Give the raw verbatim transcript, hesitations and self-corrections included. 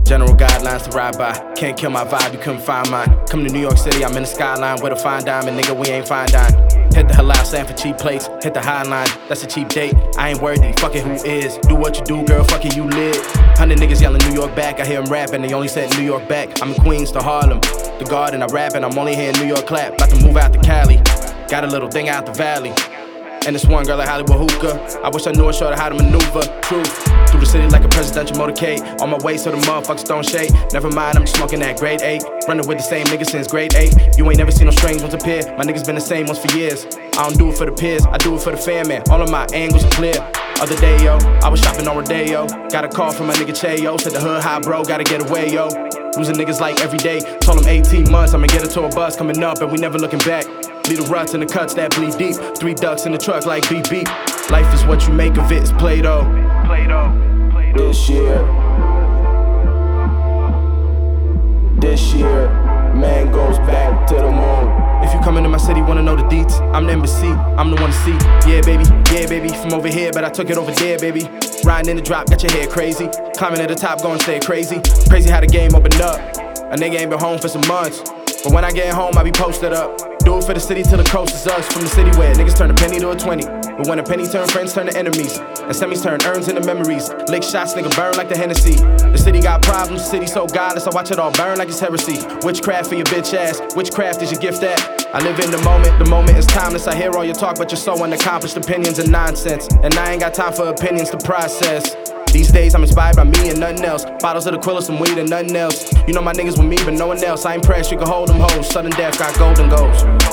General guidelines to ride by. Can't kill my vibe, you couldn't find mine. Come to New York City, I'm in the skyline with a fine diamond, nigga, we ain't fine dine. Hit the halal stand for cheap plates, hit the high line, that's a cheap date. I ain't worthy, fuck it, who is? Do what you do, girl, fuck it, you lit. Hundred niggas yelling New York back, I hear them rapping, they only said New York back. I'm in Queens to Harlem, the Garden, I rapping, I'm only here in New York clap. About to move out to Cali, got a little thing out the valley. And this one girl at Hollywood hookah, I wish I knew a shorter how to maneuver. Truth, through the city like a presidential motorcade. On my way so the motherfuckers don't shade. Never mind, I'm just smoking that grade eight. Running with the same niggas since grade eight. You ain't never seen no strange ones appear. My niggas been the same ones for years. I don't do it for the peers, I do it for the fan, man. All of my angles are clear. Other day, yo, I was shopping on Rodeo. Got a call from my nigga Chayo. Said the hood high, bro, gotta get away, yo. Losing niggas like every day. Told him eighteen months, I'ma get a tour bus coming up and we never looking back. Leave the ruts and the cuts that bleed deep. Three ducks in the truck like beep beep. Life is what you make of it, it's Play-Doh. Play-Doh. This year, this year, man goes back to the moon. If you come into my city, wanna know the deets, I'm the embassy, I'm the one to see. Yeah, baby, yeah, baby, from over here, but I took it over there, baby. Riding in the drop, got your head crazy. Climbing to the top, going stay crazy. Crazy how the game opened up. A nigga ain't been home for some months, but when I get home, I be posted up. Do it for the city till the coast is us. From the city where niggas turn a penny to a twenty. But when a penny turn friends turn to enemies. And semis turn urns into memories. Lick shots, nigga burn like the Hennessy. The city got problems, the city so godless, I watch it all burn like it's heresy. Witchcraft for your bitch ass, witchcraft is your gift that. I live in the moment, the moment is timeless. I hear all your talk, but you're so unaccomplished. Opinions and nonsense, and I ain't got time for opinions to process. These days I'm inspired by me and nothing else. Bottles of the Quilla, some weed and nothing else. You know my niggas with me, but no one else. I ain't pressed, you can hold them hoes. Sudden death got golden goals.